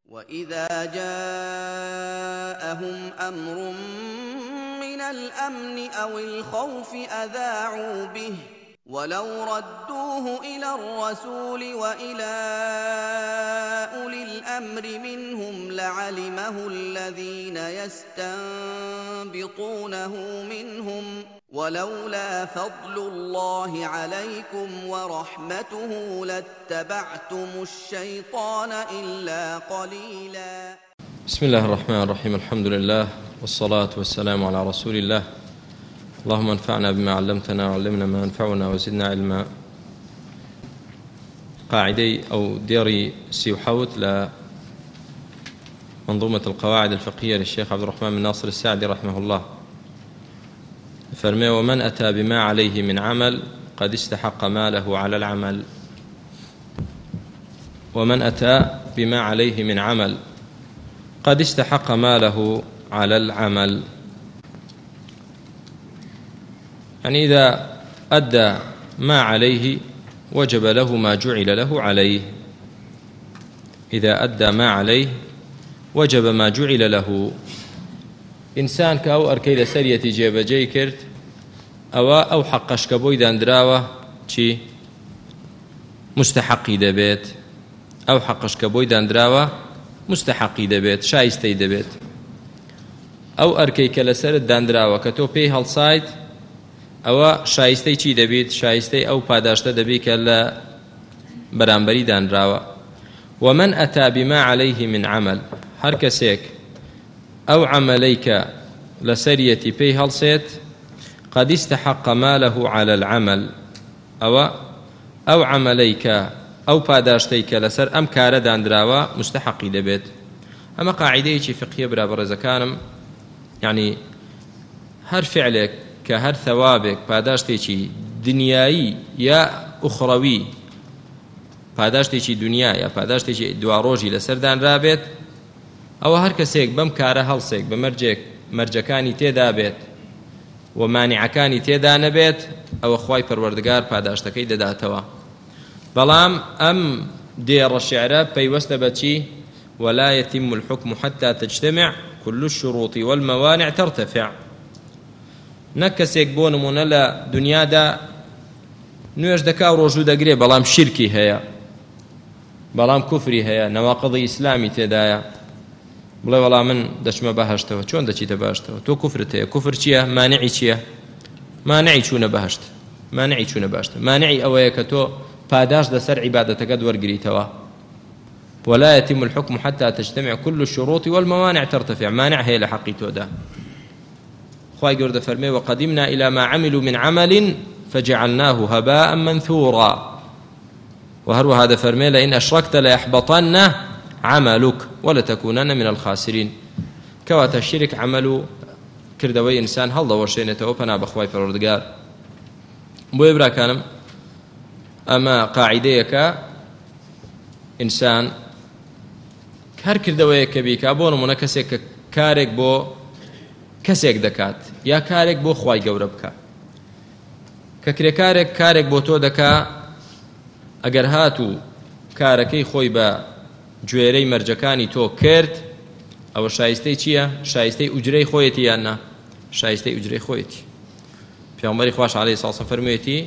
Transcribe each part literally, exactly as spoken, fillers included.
وإذا جاءهم أمر من الأمن أو الخوف أذاعوا به ولو ردوه إلى الرسول وإلى أولي الأمر منهم لعلمه الذين يستنبطونه منهم ولولا فضل الله عليكم ورحمته لاتبعتم الشيطان إلا قليلا. بسم الله الرحمن الرحيم. الحمد لله والصلاة والسلام على رسول الله. اللهم انفعنا بما علمتنا وعلمنا ما ينفعنا وزدنا علما. قاعدي أو ديري سيوحوت لمنظومة القواعد الفقهية للشيخ عبد الرحمن بن ناصر السعدي رحمه الله فرمي: ومن أتى بما عليه من عمل قد استحق ماله على العمل. ومن أتى بما عليه من عمل قد استحق ماله على العمل، يعني إذا أدى ما عليه وجب له ما جعل له عليه. إذا أدى ما عليه وجب ما جعل له. إنسان كأو أركي لسرية جيب جي كرت أو أو حقش كبوي داندراوة چي مستحقي دبيت، أو حقش كبوي داندراوة مستحقي دبيت، شايستي دبيت. أو أركي كلسر داندراوة كتو بي هالسايد أو شايستي چي دبيت، شايستي أو پاداشتا دبي كلا برامبري داندراوة. ومن أتى بما عليه من عمل، هر كسيك أو عمليك لسرية بي هالسيت قد استحق ماله على العمل، أو أو عمليك أو پاداشتيك لسر أم كار داندراوة مستحقي دبيت. أما قاعدة فقهية برابر زكانم، يعني هر فعلك كهر ثوابك پاداشتي دنياي يا أخروي، پاداشتي دنيا يا پاداشتي دواروجي لسر دانرابيت، أو هر کەسێک بەم کارە هەڵسێک بە مەرجێک مەرجەکانی تێدا بێت و مانیعەکانی تێدا نەبێت، ئەوە خوای پەروەردگار پاداشتەکەی دەداتەوە. بەڵام ئەم دێڕە شیعرە پەیوەستە بە چی؟ ولا يتم الحكم حتى تجتمع كل الشروط والموانع ترتفع. نەک کەسێک بۆ نمونە لە دنیادا نوێژ دەکا و ڕۆژوو دەگرێ، بەڵام شیرکی هەیە، بەڵام کوفری هەیە، نەواقضی ئیسلامی تێدایە، بڵێ وەڵام من دەچمە بەهەشتەوە. چۆن دەچیتە بەهەشتەوە؟ تۆ کوفرت هەیە. کوفر چییە؟ مانعی چییە؟ مانعی چوونە بەهەشت، مانعی چوونە بەهەشت. مانعی ئەوەیە کە تۆ پاداش لەسەر عیبادەتەکەت وەرگریتەوە. ولا يتم الحكم حتى تجتمع كل الشروط والموانع ترتفع. مانع هەیە لە حەقی تۆدا. خوای گەورە فەرمێ: وقدمنا إلى ما عملوا من عمل فجعلناه هباء منثورا. وهروها هذا فرمي: لئن أشركت ليحبطن عملك ولتكونن من الخاسرين. كواتە الشرك عمل کردەوەی ئینسان هەڵدەوەشێنێتەوە پەنا بەخوای پەروەردگار. بۆیە براکانم، ئەمە قاعیدەیەکە ئینسان هەر کردەوەیە کە بیکا، بۆ نمونە کەسێک کە کارێک بۆ کەسێک دەکات یا کارێک بۆ خوای گەورە بکە، کە کرێکارێک کارێک بۆ تۆ دەکا، ئەگەر هات و کارەکەی خۆی بە گوێرەی مەرجەکانی تۆ کرد، ئەوە شایستەی چییە؟ شایستەی ئوجرەی خۆیەتی یان نا؟ شایستەی ئوجرەی خۆیەتی. پێغەمبەری خوش عەلەیهی سڵام فەرموویەتی: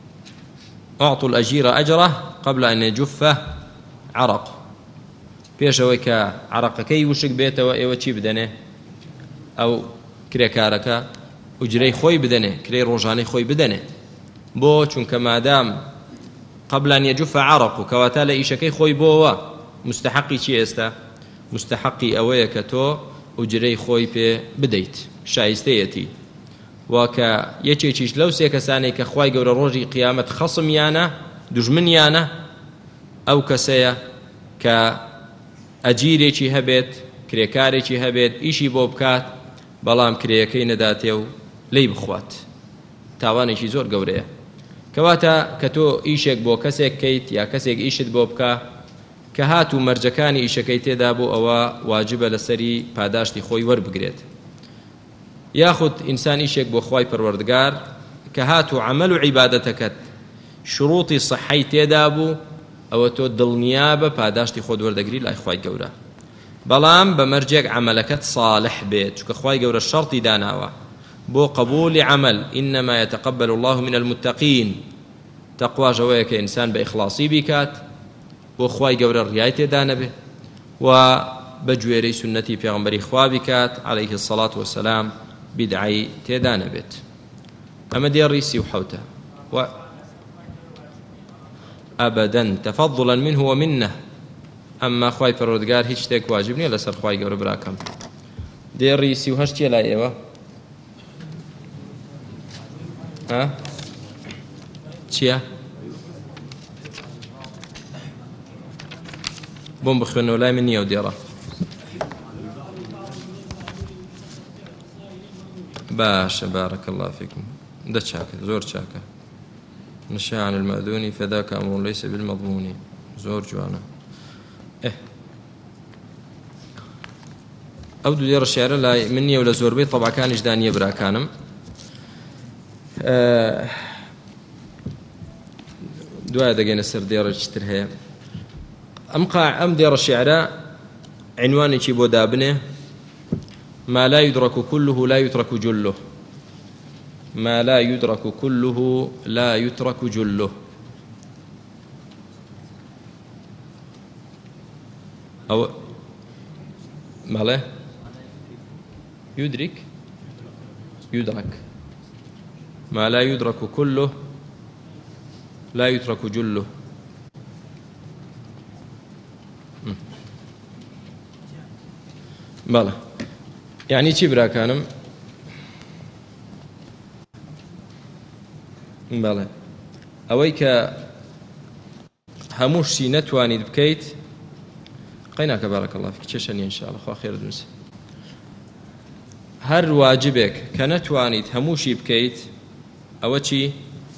أعطوا الأجير أجره قبل أن يجف عرق. پێشەوەی کە عەرەقەکەی وشک بێتەوە ئێوە چی بدەنێ؟ ئەو کرێکارەکە ئوجرەی خۆی بدەنێ، کرێی ڕۆژانەی خۆی بدەنێ. بۆ چونکە مادام قبل أن يجف عرق، کەواتە لە ئیشەکەی خۆی بۆەوە مستحقی چی ئێستا؟ مستحقی ئەوەیە کە تۆ ئوجرەی خۆی پێ بدەیت، شایستەیەتی. واکە یەکێکیش لەو سێ کەسانەی کە خوای گەورە ڕۆژی قیامەت خەسمیانە، دوژمنیانە، ئەو کەسەیە کە ئەجیرێکی هەبێت، کرێکارێکی هەبێت، ئیشی بۆ بکات، بەڵام کرێیەکەی نەداتێ و لی بخوات. تاوانێکی زۆر گەورەیە. کەواتە کە تۆ ئیشێک بۆ کەسێک کەیت یا کەسێک ئیشت بۆ بکە، کە هات و مەرجەکانی ئیشەکەی تێدا بوو، ئەوە واجبە لەسەری پاداشتی خۆی وەربگرێت. یاخود ئینسان ئیشێک بۆ خوای پەروەردگار کە هات و عەمەل و عیبادەتەکەت شروطی صحەی تێدا بوو، ئەوە تۆ دڵنیا بە پاداشتی خۆت وەردەگری لای خوای گەورە. بەڵام بە مەرجێک عملەکەت صالح بێت چونکە خوای گەورە شەرطی داناوە بۆ قبولی عمل إنما يتقبل الله من المتقين تەقوا ژەوەیە کە ئینسان بە ئیخلاصی بیکات بۆ خوای گەورە ڕیای تێدا نەبێ و بە گوێرەی سنەتی پێغەمبەری خوا بیکات عليه الصلاة والسلام بدعی تێدا نەبێت. ئەمە دێڕی سی و حەوتە و ئەبەدەن تەفەضڵا منه ومنه ئەمما خوای پەروەردگار هیچ شتێک واجب نییە لەسەر خوای گەورە براکەم. دێڕی سی و هەشت چیە لای ئێوە؟ ها؟ چییە؟ بۆم بخوێنەوە لای من نییە و دێڕە. باشە بارك الله فيكم. ده چاکە زۆر چاکە. نشا عن المأذون فذاك أمر ليس بالمضمون. زۆر جوانە. إيه ئەو دوو دێڕە شێعرە لای من نییە و لە زۆربەی تەبعەکانیشدا نییە براکانم. دوایە دەگەینە سەر دێڕێکتر هەیە. ئەم قاع ئەم دێڕە شێعرە عنوانێکی بۆ دابنێ ما لا يدرك كله لا يترك جله ما لا يدرك كله لا يترك جله أو ما لا يدرك يدرك ما لا يدرك كله لا يترك جله بلى يعني چی براکانم بەڵێ ئەوەی کە هەموو شتی نەتوانیت بکەیت قەیناکە بارەکە الله فیک چێشە نیە ئینشاءالله خوا خێرت بنووسێ هەر واجبێک کە نەتوانیت هەمووشی بکەیت ئەوە چی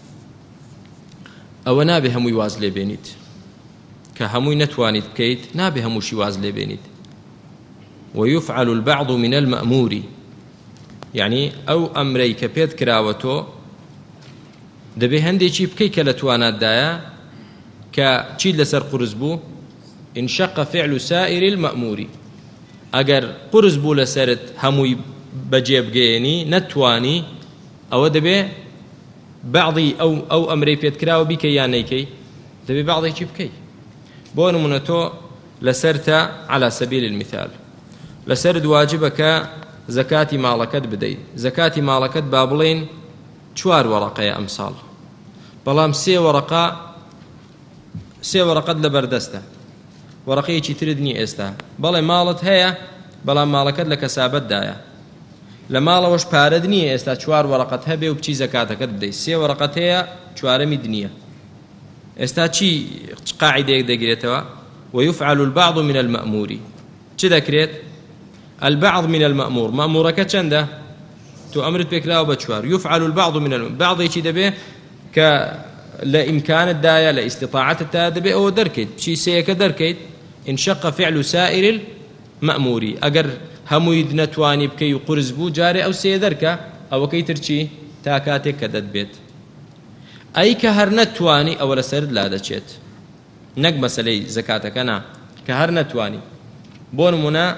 ئەوە نابێ هەمووی واز لێ بێنیت کە هەمووی نەتوانیت بکەیت نابێ هەمووشی واز لێ بێنیت ويفعل البعض من المأمور يعني أو أمري كبيت كراوتو دبي هندي شي بكي كلا توانات دايا كشي لسر قرزبو إن شق فعل سائر المأمور أجر قرزبو لسرت هموي بجيب جيني نتواني أو دبي بعضي أو أو أمري بيت كراو بكي يعني كي دبي بعضي شي بكي بون منتو لسرت على سبيل المثال لسرد واجبك زكاة مالكت بدي زكاة مالكت بابلين چوار ورقة أمثال بلام سي ورقة سي ورقة لبردسته ورقية تردني استا بلا مالت هي بلا مالكت لك سابت دايا لمالا وش باردني استا چوار ورقة هبه وبچي زكاتك بدي سي ورقة هي چوار مدنية استا چي قاعدة دقيرتها ويفعل البعض من المأمور چه ذكرت البعض من المأمور مأمورك چنده تو أمرت بكلا وبچوار يفعل البعض من الم... بعض يشي دبه ك لإمكان الداية لاستطاعة التادبه أو دركت شي سيك دركت إن شق فعل سائر المأموري أجر همو يدنتواني بكي قرز بو جاري أو سيدركا أو كي ترشي تاكاتك كدد بيت أي كهرنتواني أو لسرد لا دشيت نق مسألة زكاتك أنا كهرنتواني بون منا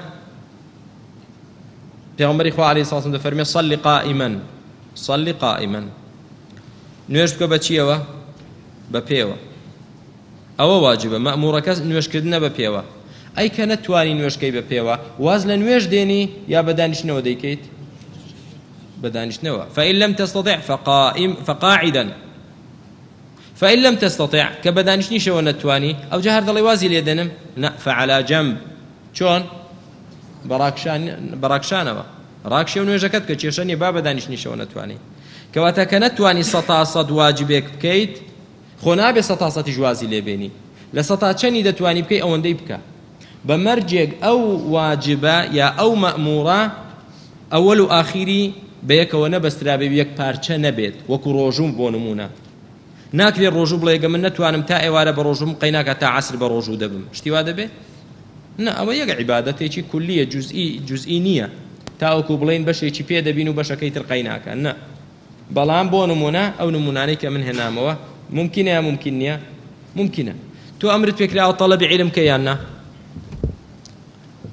پیغمبر خدا علیه الصلاة والسلام فرمی صلی قائما صلی قائما نوێژ بکە بە چیەوە بە پێوە ئەوە واجبە مەأموورەکە نوێژکردنە بە پێوە ئەی کە نەتوانی نوێژکەی بە پێوە واز لە نوێژ دێنی یا بە دانیشتنەوە دەیکەیت بە دانیشتنەوە فإن لم تستطع فقائم فقاعدا فإن لم تستطع کە بە دانیشتنیشەوە نەتوانی ئەو جا هەر دەڵێ وازی لێ دەنم نا فعلى جنب چۆن براكشان براكشانەوە ڕاکشێ و نوێژەکەت کە کێشە نیە با بە دانیشتنیشەوە نەتوانی کەواتە کە نەتوانی سەتا سەد واجبێک بکەیت خۆ نابێ سەتا سەدیش وازی لێ بێنی لە سەتا چەندی دەتوانی بکەی ئەوەندەی بکە بە مەرجێک ئەو واجبە یا ئەو مەأموورە ئەوەل و ئاخیری بەیەکەوە نەبەسترا بێ یەک پارچە نەبێت وەکو ڕۆژوم بۆ نمونە ناکرێ ڕۆژوو بڵێ گە من نەتوانم تا ئێوارە بە ڕۆژوم قەیناکە تا عەسر بە ڕۆژوو دەبم شتی وا دەبێت نا ئەوە یەک عیبادەتێکی کولیە جوزئی جوزئی نییە تاوەکو بڵێن بەشێکی پێ دەبین و بەشەکەی تر قەیناکە نا بەڵام بۆ نمونە ئەو نمونانەی کە من هێنامەوە ممکنە یا ممکن نییە ممکنە تۆ ئەمرت پێکراوە تەڵەبی عیلم کە یان نا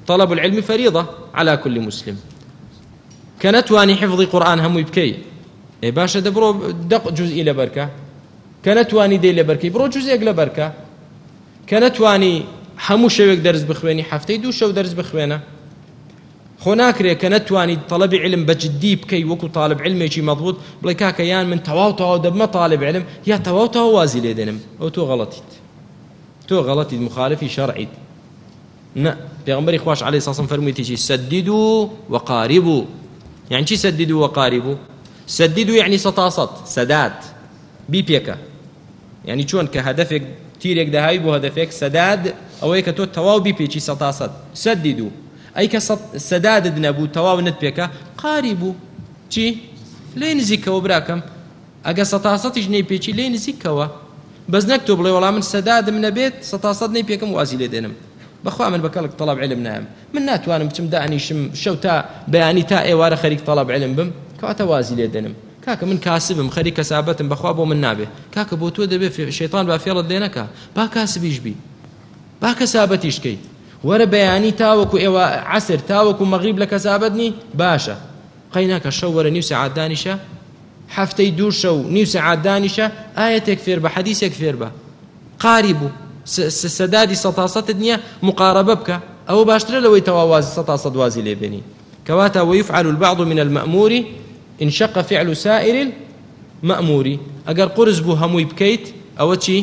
طلب العلم فريضة على كل مسلم كنتواني حفظ قرآن هم يبكي إيه باشا دبرو دق جزء لبركة كنتواني دي لبركة برو جزء لبركة كنتواني همو شوك درس بخويني حفتي دو شو درس بخوينه خناكري كنتواني طلب علم بجدي بكي وكو طالب علم يجي مضبوط بلا كاكا يان من تواو تواو دب ما طالب علم يا تواو تواو وازي ليدنم او تو غلطت تو غلطت مخالفي شرعي نا پیغمبر اخواش عليه الصلاه والسلام فرميتي سددوا وقاربوا يعني شي سددوا وقاربوا سددوا يعني سطاصت سداد بي بيكا يعني شلون كهدفك تيرك دهاي بو هدفك سداد او هيك تو تواو بي بيجي سطاصت سددوا أي كسداد نبو تواو نتبيكا قاربوا شي لين زيكا وبراكم أجا سطاصت جني بيجي لين زيكا بس نكتب لي والله من سداد من بيت سطاصت نبيكم وازي لدينم بخوا من بكلك طلب علم نعم من نات وانا متمدعني شم شو تا بياني تا اي وارا خريج طلب علم بم كاتا وازي لدينم كاك من كاسبم خريج كسابتم بخوا بو من نابه كاك بو تو دبي في الشيطان بافيل دينك با كاسب يجبي با كسابتيش كي ورا بياني تاوكو ايوا عسر تاوكو مغرب لك سابدني باشا قيناك الشو ورا نيو ساعات دانشة حفتي دور شو نيو ساعات دانشة آية تكفير با حديث يكفير با قاربوا سدادي سطاسة الدنيا مقاربة بك أو باشتري لو يتواوازي سطاسة وازي ليبني كواتا ويفعل البعض من المأمور إن شق فعل سائر المأمور أقر قرز بو هموي بكيت أو تشي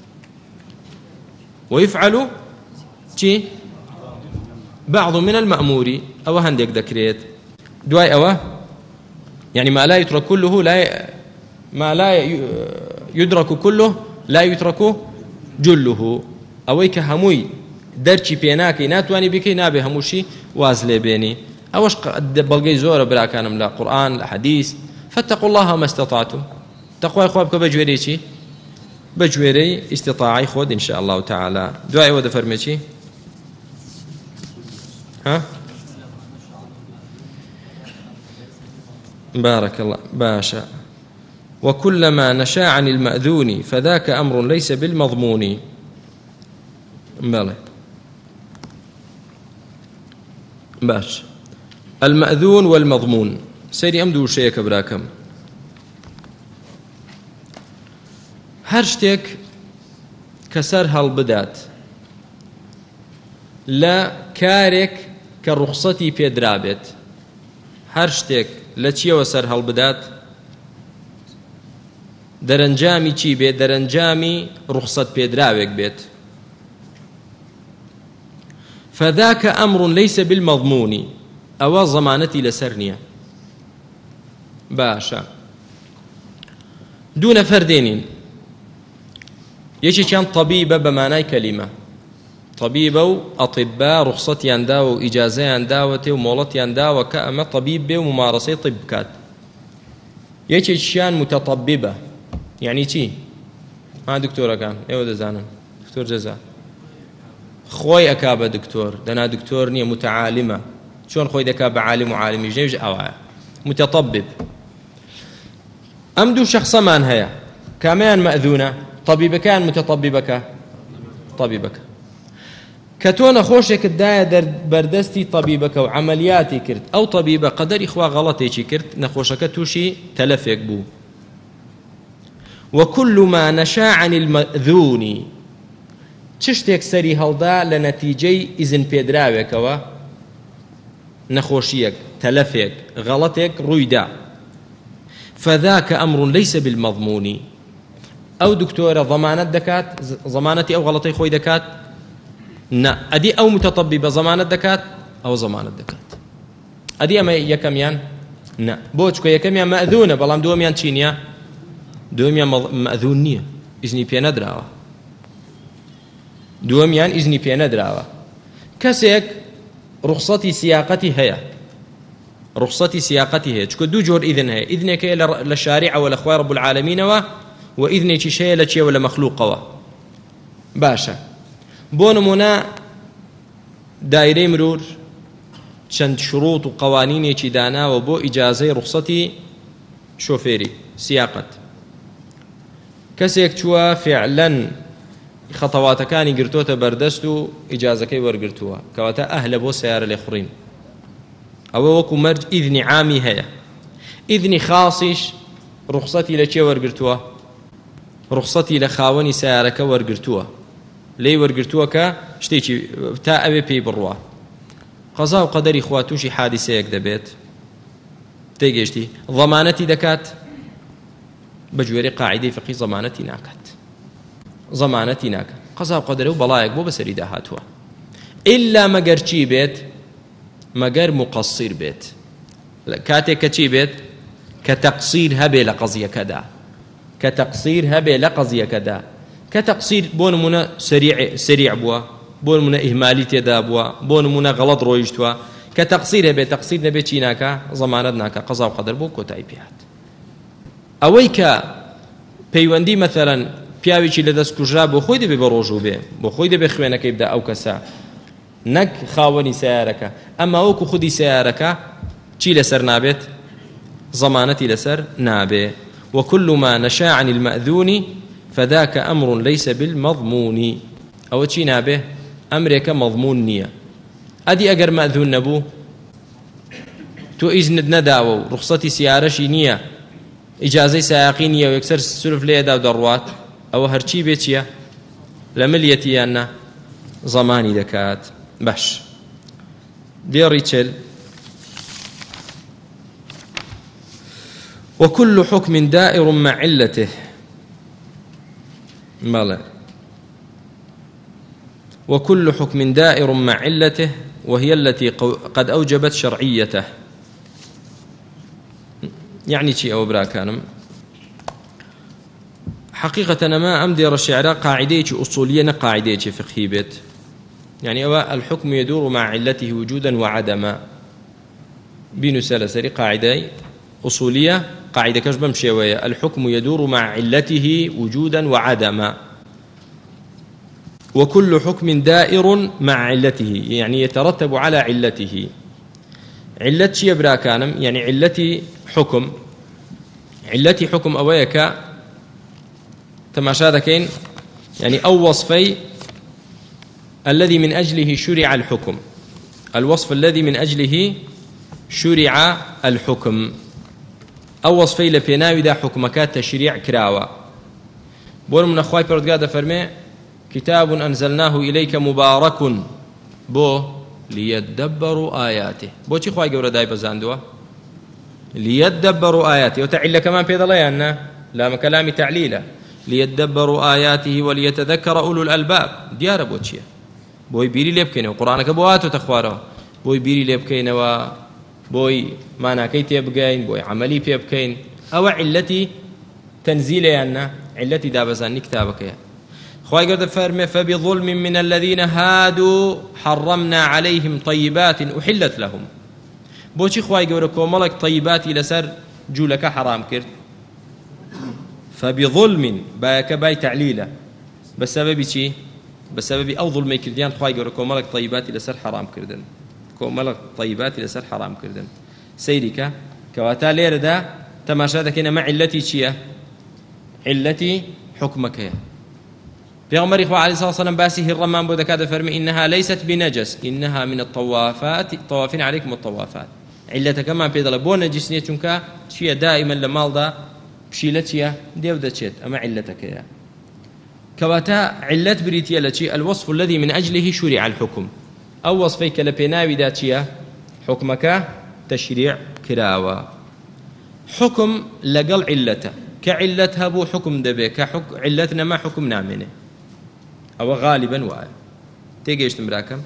ويفعل تشي بعض من المأمور أو هندك ذكريت دواي أوه يعني ما لا يترك كله لا ما لا يدرك كله لا يترك جله أويك هموي درشي بيناكي ناتواني بكي نابي هموشي وازلي بيني أوش بلقي زورة بلا كانم لا قرآن لا حديث فاتقوا الله ما استطعتم تقوى إخوابك بجويريشي بجويري استطاعي خود إن شاء الله تعالى دعاء ودى فرميشي ها بارك الله باشا وكلما نشا عن المأذون فذاك أمر ليس بالمضمون بلى باش المأذون والمضمون سيري أمدو شيء كبراكم هرشتك كسر هالبدات لا كارك كرخصتي في درابت هرشتك لا تشي وسر هالبدات دەرەنجامی چی بێت دەرەنجامی ڕوخسەت پێدراوێک بێت فذاك أمر ليس بالمضمون أو ضمانتي لسرنية باشا دون فردين يشي كان طبيبة بمعنى كلمة طبيبة وأطباء رخصتي عندا وإجازة عندا ومولتي عندا وكأما طبيب به وممارسة طب كات يشي كان متطببة يعني چی؟ ها دكتورة كان ايوه دزانم دكتور جزاء خوي أكابة دكتور دنا دكتور نية متعالمة شون خوي دكابة عالم وعالم يجيج أو متطبب أم دو شخص من هيا كمان مأذونة طبيبة كان متطببك طبيبك كتونا خوشك الداية در بردستي طبيبك وعملياتي كرت أو طبيبة قدر إخوة غلطي كرت نخوشك توشي تلفك بو وكل ما نشا عن المأذون تشتك سري هلدا لنتيجي إذن بيدراوكوا نخوشيك تلفك غلطك رويدا فذاك أمر ليس بالمضمون أو دكتورة ضمانة دكات ضمانتي أو غلطي خوي دكات نا أدي أو متطببة ضمانة دكات أو ضمانة دكات أدي أما يكميان نا بوشكو يكميان مأذونة بلام دوميان تشينيا دوميان مأذون نية إذني بي ندراوة دوميان إذني بي ندراوة كسيك رخصتي سياقتي هي رخصتي سياقتي هي تشكو دو جور إذن هي إذنك للشارع ولا أخوة رب العالمين و وإذنك شيء لشيء ولا مخلوق و باشا بونمونا دايري مرور چند شروط وقوانين چي دانا وبو إجازة رخصتي شوفيري سياقت كسيك توا فعلا خەتەواتەکانی گرتوۆتە بەردەست و ئیجازەکەی وەرگرتووە کەواتە ئەهلە بۆ سیارە لێخوڕین ئەوە وەکو مەرج ئیذنی عامی هەیە ئیذنی خاصیش ڕوخسەتی لە کێ وەرگرتووە ڕوخسەتی لە خاوەنی سیارەکە وەرگرتووە لێی وەرگرتووە کە شتێکی تا ئەوێ پێی بڕوە قەزا و قەدەری خوا تووشی حادیسەیەک دەبێت تێگەشتی ضەمانەتی دەکات بە جوێرەی قاعیدەی فقهی ضەمانەتی ناکات ضەمانەتی ناکات قەزا و قەدەرە و بەڵایەک بۆ بەسەری داهاتووە ئیلا مەگەر چی بێت مەگەر مقەسیر بێت کاتێک کە چی بێت کە تەقسیر هەبێ لە قەزیەکەدا کە تەقسیر هەبێ لە قەزیەکەدا کە تەقسیر بۆ نمونە سریع بووە بۆ نمونە ئیهمالی تێدا بووە بۆ نمونە غەڵەت ڕۆیشتووە کە تەقسیر هەبێ تەقسیر نەبێت چی ناکە ضەمانەت ناکە قەزا و قەدەر بۆ کۆتایی پێهات ئەوەی کە پەیوەندی مەثەڵەن پیاوێکی لەدەست کوژرا بۆ خۆی دەبێ بە ڕۆژوو بێ بۆ خۆی دەبێ خوێنەکەی بدە ئەو کەسە نەک خاوەنی سیارەکە ئەمما وەکو خودی سیارەکە چی لەسەر نابێت ضەمانەتی لەسەر نابێ وكل ما نشا عن المأذون فذاك أمر ليس بالمضمون أو چی نابێ ئەمرێکە مەضمون نییە ئەدی ئەگەر مەأذون نەبوو تۆ ئیزنت نەداوە و ڕوخسەتی سیارەشی نییە ئیجازەی سایاقی نییە و یەکسەر سولف لێدا و دەڕوات ئەوە هەرچی بێ چییە لە ملیەتی یاننا زەمانی دەکات باش دێڕی چل وكل حكم دائر مع علته مالا وكل حكم دائر مع علته وهي التي قد أوجبت شرعيته يعني شيء أو براكانم حقيقة ما أمدر الشعراء قاعدة أصولية قاعدة فقهية بيت يعني أو الحكم يدور مع علته وجودا وعدما بين سلسل قاعدة أصولية قاعدة كشبم شوية الحكم يدور مع علته وجودا وعدما وكل حكم دائر مع علته يعني يترتب على علته علتي براكانم يعني علتي حكم علتي حكم أويك تماشاذكين يعني أو وصفي الذي من أجله شرع الحكم الوصف الذي من أجله شرع الحكم أو وصفي لبيناوي دا حكمكات تشريع كراوة بول من أخواي بردقادة فرمي كتاب أنزلناه إليك مبارك بو ليدبروا آياته بو چي خواي قورة داي بزاندوا ليدبروا آياته وتعلى كمان في ضليانا لا كلام تعليلا ليدبروا آياته وليتذكر أولو الألباب ديار بو چيه بوي بيري ليبكينه وقرآنك بواتو تخواره بوي بيري ليبكينه و بوي ماناكي تيبكين بوي عملي بيبكين أو علتي تنزيلي أن علتي دابزاني كتابك يا خواهي قد فرمي فبظلم من الذين هادوا حرمنا عليهم طيبات أحلت لهم بوشي خواهي قد كوملك طيبات لسر جولك حرام كرت فبظلم باك باي تعليله بسبب شي بسبب أو ظلم كرديان خواهي قد كوملك طيبات لسر حرام كردن كوملك طيبات لسر حرام كردن سيرك كواتا ليردا تماشاتك إنما علتي شيء علتي حكمك يا پیغمبر اخوة عليه الصلاة والسلام باسه الرمان بودا كاد فرمي إنها ليست بنجس إنها من الطوافات طوافين عليكم الطوافات علتها كمان بيدل بو نجسنية چونكا شيء دائما لمال دا بشيلتيا ديو دا چيت أما علتك يا كواتا علت بريتيا لشي الوصف الذي من أجله شرع الحكم أو وصفيك لبيناوي دا چيا حكمك تشريع كراوة حكم لقل علته كعلتها بو حكم دبي كحك علتنا ما حكم نامنه أو غالبا وعي تيجي اشتمراكم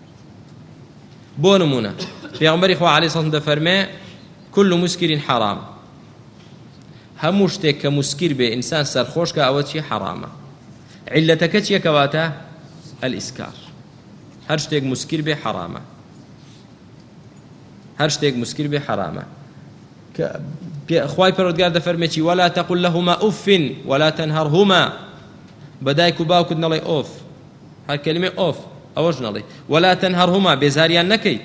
بو نمونة في غمبر إخوة عليه الصلاة والسلام فرمي كل مسكر حرام هموشتك كمسكر بإنسان سرخوش كأوتشي حرامة علتك تشي كواتا الإسكار هرشتك مسكر بحرامة هرشتك مسكر بحرامة خواهي پروردگار دفرمي ولا تقل لهما أف ولا تنهرهما بدايك باوك نلي أوف هاي كلمة أوف أوج نلي ولا تنهرهما بزاريان نكيت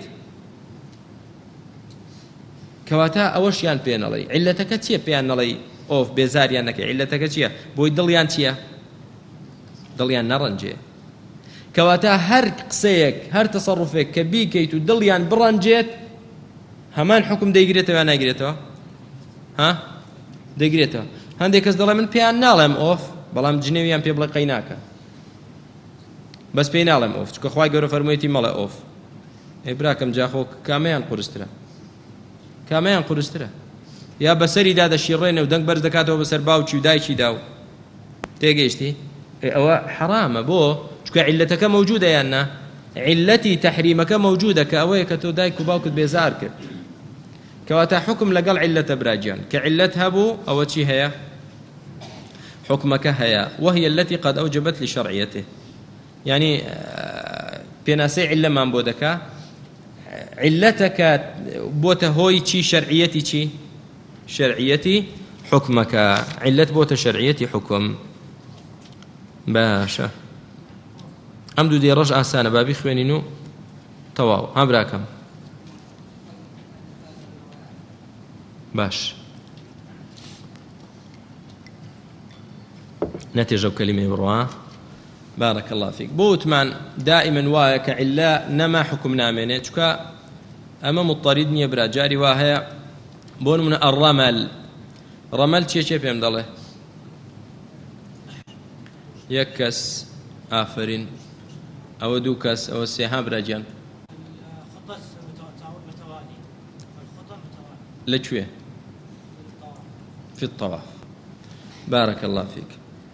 كواتا أوشيان بين نلي علتك تيه بين نلي أوف بزاريان نكي علتك تيه بوي دليان تيه دڵیان نەڕەنجێ کەواتە هەر قسەیەک هەر تەسەڕوفێک کە بیکەیت و دڵیان بڕەنجێت هەمان حکم دەیگرێتەوە یان ناگرێتەوە ها دەیگرێتەوە هەندێک کەس دەڵێ من پێیان ناڵێم ئۆف بەڵام جنێویان پێ بڵێ قەی ناکە بەس پێی ناڵێم ئۆف چکە خوای گەورە فەرموویەتی مەڵێ ئۆف ئەی براکەم جاخۆ کامەیان قورسترە کامەیان قورسترە یا بەسەریدا دەشیڕێنێ و دەنگ بەرز دەکاتەوە بەسەر باوکی و دایکی دا و تێگەیشتی ئەوە حرامە بۆ چکە عیلەتەکە مەوجودە یان نا عیلەتی تەحریمەکە مەوجودە کە ئەوەیە کە تۆ دایک و باوکت بێزار کرد کەواتە حکم لەگەڵ عیلەتە براگیان کە عیلەت هەبوو ئەوە چی هەیە حکمەکە هەیە وهي التي قد أوجبت لشرعيته يعني پێناسەی عیلەمان بۆ دەکا عیلەتەکە بۆتە هۆی چی شەرعیەتی چی شەرعیەتی حکمەکە عیلەت بۆتە شەرعیەتی حکم باشە ئەم دوو دێ ڕەش ئاسانە بابی خوێنین و تەواو ها براکەم باش نەتێژە و کەلیمەی بڕوا بارك الله فيك بوتمان دائما وايا كعلا نما حكم نامنه چكا اما مضطرد ني برا جاري واهيا بون من الرمل رمل چه چه پم دله يكس آفرين او دوكس او سيهام راجان خطة متوالي الخطة متوالي لچوي في الطواف بارك الله فيك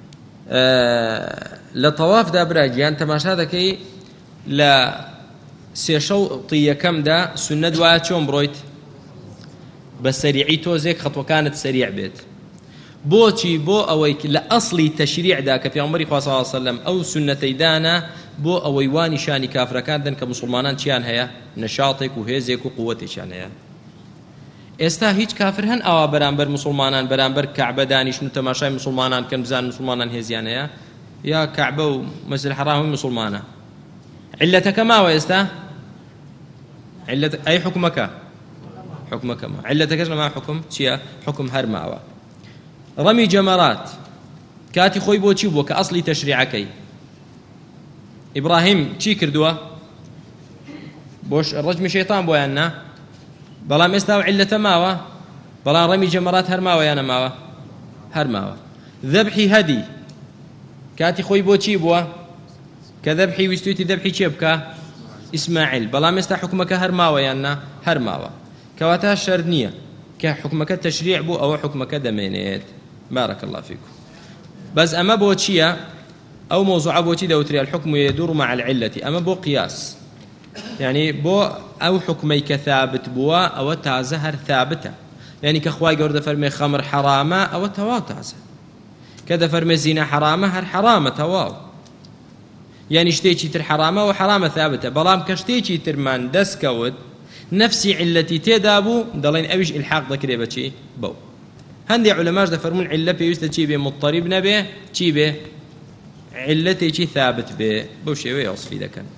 لطواف دا براجيان تماشا دەکەی لە سێشەوطی یەکەمدا سنەت وایە چۆن بڕۆیت بە سەریعی تۆزێک خەتوەکانت سەریع بێت بۆچی بۆ ئەوەی لە ئەسڵی تەشریعدا کە پێغەمبەری خوا صلی الله علیه وسلم ئەو سنەتەی دانا بۆ ئەوەی وانی شانی کافرەکان دەن کە موسڵمانان چیان هەیە نەشاڵێک و هێزێک و قووەتێکیان هەیە ئێستا هیچ کافر هەن ئەوە بەرامبەر مسلمانان بەرامبەر کەعبە دانیشتن و تەماشای مسلمانان کەن بزان مسلمانان هێزیان هەیە یا کەعبە و مەسجد الحەرام مسلمانە عیلەتەکە ماوە ئێستا عیلەت ئەی حکومەکە حکومەکە ما عیلەتەکەش لەما حکم چییە حکم هەر ماوە ڕەمی جەمەرات کاتی خۆی بۆچی بووە کە ئەسڵی تەشریعەکەی ئیبراهیم چی کردووە بۆش ڕەجمی شەیطان بۆیان نا بەڵام ئێستا و عیلەتە ماوە بەڵام ڕەمی جەمەرات هەر ماوە یانە ماوە هەر ماوە ذەبحی هەدی کاتی خۆی بۆچی بووە کە ذەبحی ویستویتی ذەبحی چێ بکە ئیسماعیل بەڵام ئێستا حکومەکە هەر ماوە یاننا هەر ماوە کەواتە شەر نییە کە حکومەکە تەشریع بوو ئەوە حکومەکە دەمێنێت بارك الله فيكم بس أما بوتشيا أو موضوع بوتي دوتري الحكم يدور مع العلة أما بو قياس يعني بو أو حكميك ثابت بوا أو تعزهر ثابتة يعني كخواي قرد فرمي خمر حرامة أو تواو تعزه كذا فرمي زنا حرامة هر حرامة تواو يعني اشتيتي تر حرامة وحرامة ثابتة بلام كشتيتي ترمان دس كود نفسي علتي تدابو دلين أبيش الحاق ذكري بشي بو هندي علماء ده فرمون علة بيوست شيء بمضطرب نبي شيء به علتي شيء ثابت به بوشي ويوصفي ذا كان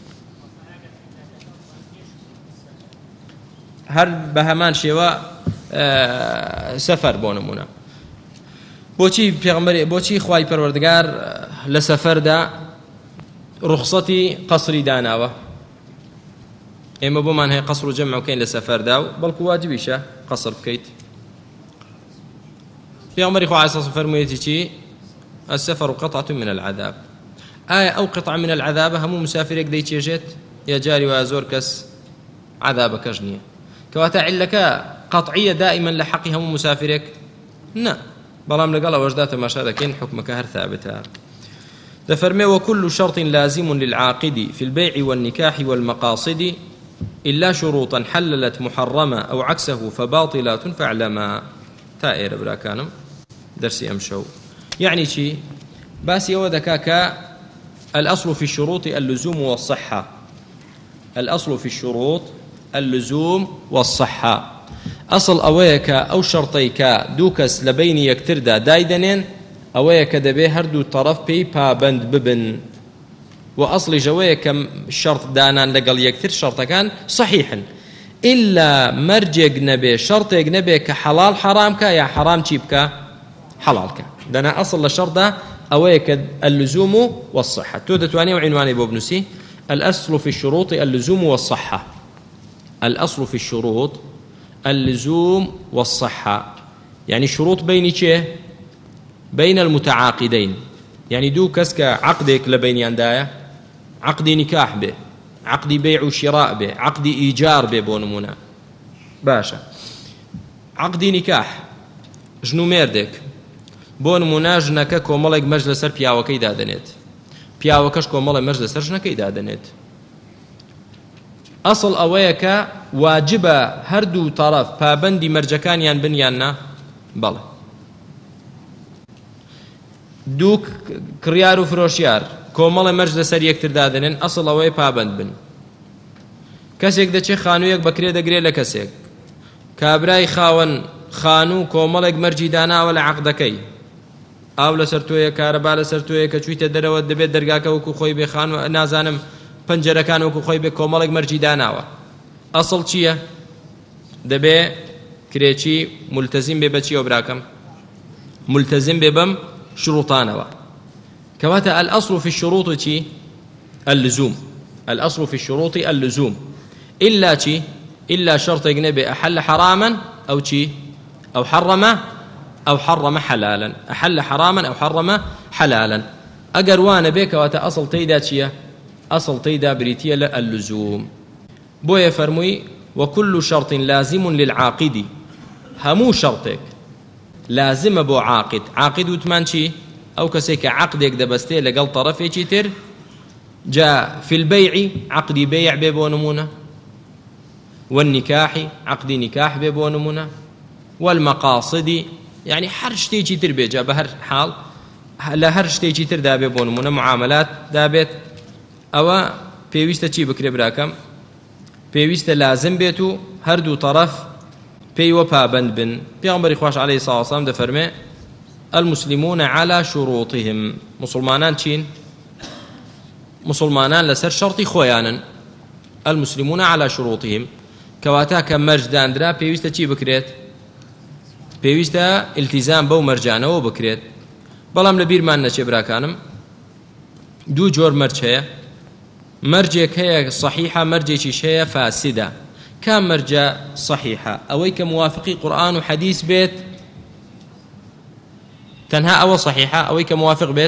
هر بهمان شواء آه سفر بونمونا بوشي بيغمري بوشي خواي پروردگار لسفر دا رخصتي قصري داناوه اما بومان هي قصر جمع وكاين لسفر داو بل واجبيشه قصر بكيت في عمر إخوة عيسى صفر ميتي السفر قطعة من العذاب آية أو قطعة من العذاب هم مسافر يقدي تيجت يا جاري ويازور كس عذابك أجنية كواتا علك قطعية دائما لحقها هم مسافرك نا بلام لقال وجدات ما شاركين حكمك هر ثابتها تفرمي وكل شرط لازم للعاقد في البيع والنكاح والمقاصد إلا شروطا حللت محرمة أو عكسه فباطلات فاعلما تائر براكانم درسي أمشو يعني شي باسي وذكاك الأصل في الشروط اللزوم والصحة الأصل في الشروط اللزوم والصحة أصل أويك أو شرطيك دوكس لبين يكتردا دايدنين أويك دبي هردو طرف بي بابند ببن وأصل جويك الشرط دانان لقل يكتر شرط كان صحيحا إلا مرجع نبي شرط نبي كحلال حرام كا يا حرام تشيبك حلالك دنا أصل الشرط ده أويك اللزوم والصحة. تو دتواني وعنواني بوبنسي الأصل في الشروط اللزوم والصحة. الأصل في الشروط اللزوم والصحة، يعني شروط بين چه؟ بين المتعاقدين، يعني دو كسك عقدك لبين أندايا، عقد نكاح به، عقد بيع وشراء به، عقد إيجار به بونمونا باشا. عقد نكاح ژنو مێردێک بۆ نمونە ژنەکە کۆمەڵێک مەرج لەسەر پیاوەکەی دادەنێت، پیاوەکەش کۆمەڵێ مەرج لەسەر ژنەکەی دادەنێت. ئەسڵ ئەوەیە کە واجبە هەردوو تەرەف پابەندی مەرجەکانیان بنیان نا؟ بەڵێ. دوو کڕیار و فرۆشیار کۆمەڵێ مەرج لەسەر یەکتر دادەنێن، ئەسڵ ئەوەیە پابەند بن. کەسێک دەچێت خانوویەک بەکرێ دەگرێت لە کەسێک، کابرای خاوەن خانوو کۆمەڵێک مەرجی داناوە لە عەقدەکەی، ئاو لەسەر تۆیە، کارەبا لەسەر تۆیە، کە چوویتە دەرەوە دەبێت دەرگاکە وەکو خۆی بێ، خانوو نازانم پەنجەرەکان وەکو خۆی بێ، کۆمەڵێک مەرجی داناوە. ئەسڵ چییە؟ دەبێ کرێکی مولتەزیم بێ بەچیەوە براکەم؟ ملتزم ببم شروطانوا. كواتا الأصل في الشروط چی؟ اللزوم. الأصل في الشروط اللزوم إلا چی؟ إلا شرط يجنبي أحل حراما أو چی؟ أو حرم أو حرم حلالا. أحل حراما أو حرم حلالا. أجر وانا بك واتا أصل تيدا چیە؟ أصل تيدا بريتيا اللزوم. بويا فرموي وكل شرط لازم للعاقد. همو شرطك لازم بو عاقد. عاقد وتمان چی؟ أو كسيك عقدك دبستي لقل طرفي تر. جاء في البيع عقد بيع بيبونمونه، والنكاح عقد نكاح بيبونمونه، والمقاصد يعني هر شتي تر بيجا بهر حال لا هر شتي تر دا بيبونمونه، معاملات دابت أو بيويستا چی بكري براكم؟ بيويستا لازم بيتو هر دو طرف بيو پابند بن. پیغمبر خوش عليه الصلاة والسلام دفرمي المسلمون على شروطهم. مسلمانان چين؟ مسلمانان لسر شرطي خويانا. المسلمون على شروطهم كواتا كمرج داندرا بيويستا چی بكريت؟ بيويستا التزام بو مرجانه و بكريت. بلام لبير مان نچه براكانم دو جور مرج هيا، مرجك هي صحيحة، مرجك هي فاسدة. كان مرجع صحيحة أويك موافقي قرآن وحديث بيت تنها أو صحيحة أويك موافق بيت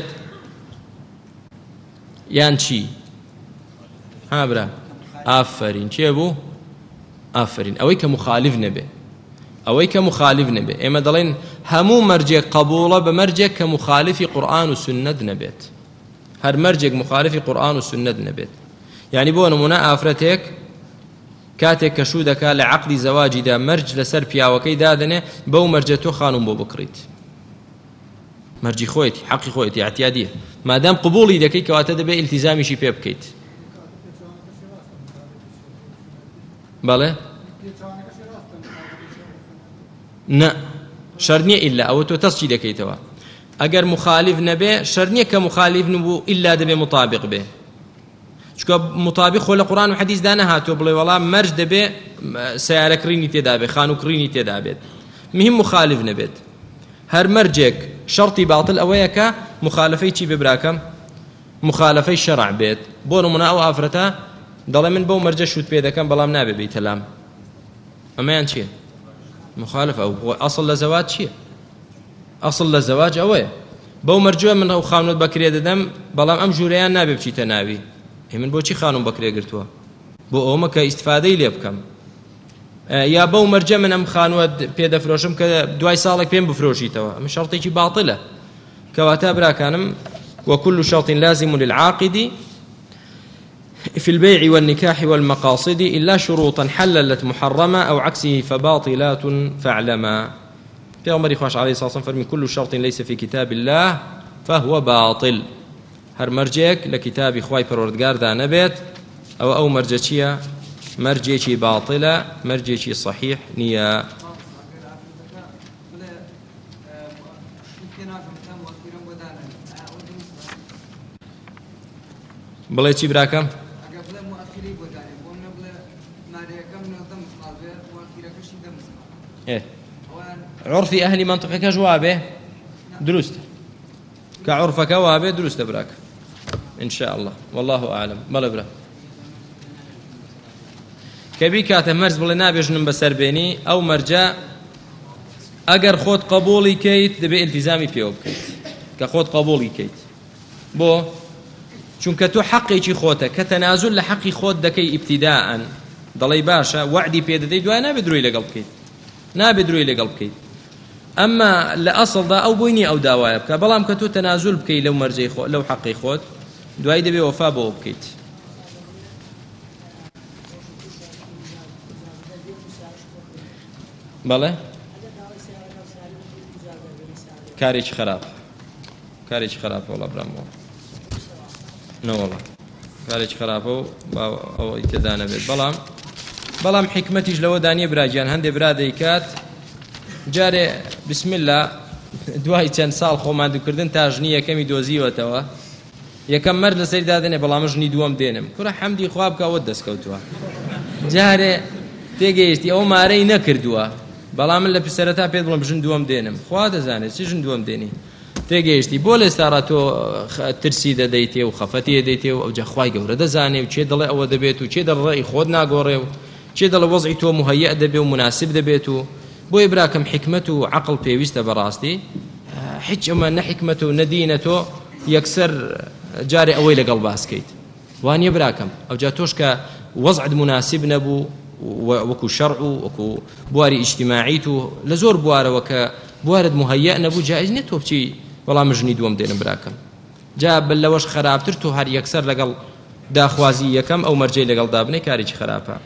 يانشي ها برا آفرين شي أبو آفرين أويك مخالف نبي أويك مخالف نبي إما دلين همو مرجع قبولة بمرجع كمخالف قرآن وسنة نبيت. هر مرجع مخالف قرآن وسنة نبيت. يعني بو نمونا آفرتك كاتێک کە شوو دەکا لە عەقدی زەواجیدا مەرج لەسەر پیاوەکەی دادنێ، بەو مەرجە تۆ خانوم بۆ بکڕیت. مەرجی خۆیەتی، حەقی خۆیەتی، اعتیادیە. مادام قبوڵی دەکەی کەواتە دەبێ ئیلتیزامیشی پێ بکەیت. بەڵێ؟ نە، شەر نییە ئیلا ئەوە تۆ تەسچی دەکەیتەوە. ئەگەر مخالف نەبێ شەر نییە کە مخالف نبوو ئیلا دەبێ مطابق بێ. چکە مطابق خۆ لە قورآن و حەدیث دا نەهاتووە بڵێ وەڵام مەرج دەبێ سیارەکڕینی تێدا بێ، خانووکڕینی تێدا بێت. مهم مخالف نەبێت. هەر مەرجێک شەرطی باتڵ ئەوەیە کە مخالفەی چی بێ براکەم؟ مخالفەی شەرع بێت. بۆ نمونە ئەو ئافرەتە دەڵێ من بەو مەرجە شوت پێ دەکەم بەڵام نابێ بێیتە لام. ئەمەیان چییە؟ مخالف. ئەو ئەسڵ لە زەواج چییە؟ ئەسڵ لە زەواج ئەوەیە بەو مەرجووە من ئەو خانووت بەکرێ دەدەم بەڵام ئەم ژوورەیان نابێ بچیتە ناوی. من بۆچی خانوم بەکرێ گرتووە؟ بۆ ئەومە کە ئیستفادەی لێ بکەم. یا بەو مەرجە من ئەم خانووە پێدەفرۆشم کە دوای ساڵێک پێم بفرۆشیتەوە. ئەمە شەرطێکی باتڵە. کەواتە براکانم وكل شرط لازم للعاقد في البيع والنكاح والمقاصد إلا شروطا حللت محرمة أو عكسه فباطلات فاعلما. پیغمبر خوش عليه الصلاة والسلام فرمي كل شرط ليس في كتاب الله فهو باطل. هر مرجێک لە کتابی خوای پەروەردگار دا نەبێت ئەو ئەو مەرجە چییە؟ مەرجێکی باتڵە، مەرجێکی صحیح نییە. بڵێ چی براکەم؟ عرفی ئەهلی منطقەکە جوابێ دروستە. کە عورفەکە وابێ دروستە براکە إن شاء الله والله أعلم بەڵێ برا کە بیکاتە مەرج بڵێ نابێژنم بەسەربێنی ئەو مەرجە ئەگەر خۆت قبوڵی کەیت دەبێ ئیلتیزامی پێوە بکەیت کە خۆت قبوڵی کەیت بۆ چونکە تۆ حەقێکی خۆتە کە تەنازل لە حەقی خۆت دەکەی ئیبتیداءن دەڵێی باشە وعدی پێ دەدەی دوای نابێت دروی لەگەڵ بکەیت نابێت دروی لەگەڵ بکەیت ئەمما لە ئەسڵدا ئەو بووینی ئەو داوایە بکە بەڵام کە تۆ تەنازل بکەی لەو مەرجەی خۆ لەو حەقی خۆت دوای دەبێ وەفا بۆ بکەیت بەڵێ کارێکی خراپ کارێکی خراپە وەڵا برامەوە نەوەڵا کارێکی خراپە و ئەوەی تێدا نەبێت بەڵام بەڵام حکمەتیش لەوە دانیە براگیان هەندێک برا دەیکات جارێ بسم الله دوای چەند ساڵ خۆمان دووکردن تا ژنی یەکەمی دۆزیوەتەوە یەکەم مەرد لەسەری دادێنێ بەڵام ژنی دووەم دێنم کوڕە حەمدی خوا بکە ئەوەت دەستکەوتووە جارێ تێگەیشتی ئەو مارەی نەکردووە بەڵام من لە پسەرەتا پێت بڵم ژن دووەم دێنم خوا دەزانێت چی ژن دووەم دێنی تێگەیشتی بۆ لێستاڕە تۆ ترسی دەدەیتێ و خەفەتی دەیتێ و ئەوجا خوای گەورە دەزانێ و چێ دەڵێ ئەوە دەبێت و چێ دەڵێ خۆت ناگۆڕێ و چێ دەڵێ وەزعی تۆ مهەیە دەبێ و مناسب دەبێت و بۆیە براکەم حکمت و عەقڵ پێویستە بەڕاستی هیچ ئەمە نەحکمت و نەدینە تۆ یەکسەر جارێ ئەوەی لەگەڵ باسکەیت وانییە براکەم ئەوجا تۆش کە وەزعت مناسب نەبوو وەکو شەرع و وەکو بواری ئیجتیماعیت و لە زۆر بوارەوە کە بوارت مهەیە نەبوو جایز نییە تۆ بچی وەڵام ژنی دووەم دێنم براکەم جا بل لەوەش خراپتر تۆ هەر یەکسەر لەگەڵ داخوازی یەکەم ئەو مەرجەی لەگەڵ دابنێ کارێکی خراپە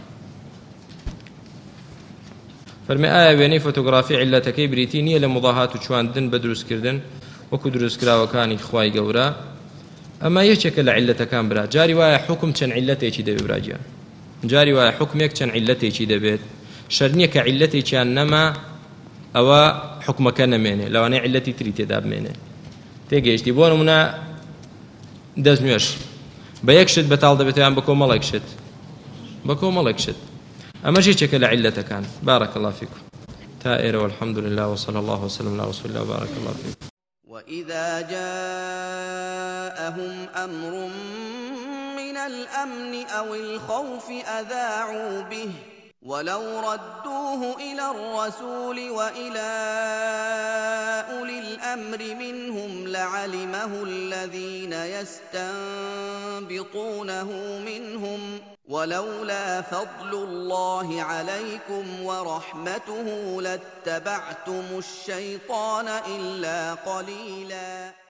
فەرمێ ئایا وێنەی فۆتۆگرافی عیلەتەکەی بریتی نییە لە مضاهات و چواندن بە دروستکردن وەکو دروستکراوەکانی خوای گەورە ئەمە یەکێکە لە عیلەتەکان برا جاری وایە حکم چەند عیلەتێکی دەبێت براگیان جاری وایە حکمێک چەند عیلەتێکی دەبێت شەرط نییە کە عیلەتێکیان نەما ئەوە حکمەکە نەمێنێ لەوانەیە عیلەتی تری تێدا بمێنێ تێگەیشتی بۆ نمونە دەستنوێش بە یەک شت بەتاڵ دەبێت یان بە کۆمەڵێک شت بە کۆمەڵێک شت ئەمە یەکێکە لە عیلەتەکان بارك الله فيكم تا ئێرە والحمد لله وصلى الله وسلم على رسول الله وبارك الله فيكم وإذا جاءهم أمر من الأمن أو الخوف أذاعوا به ولو ردوه إلى الرسول وإلى أولي الأمر منهم لعلمه الذين يستنبطونه منهم ولولا فضل الله عليكم ورحمته لاتبعتم الشيطان إلا قليلا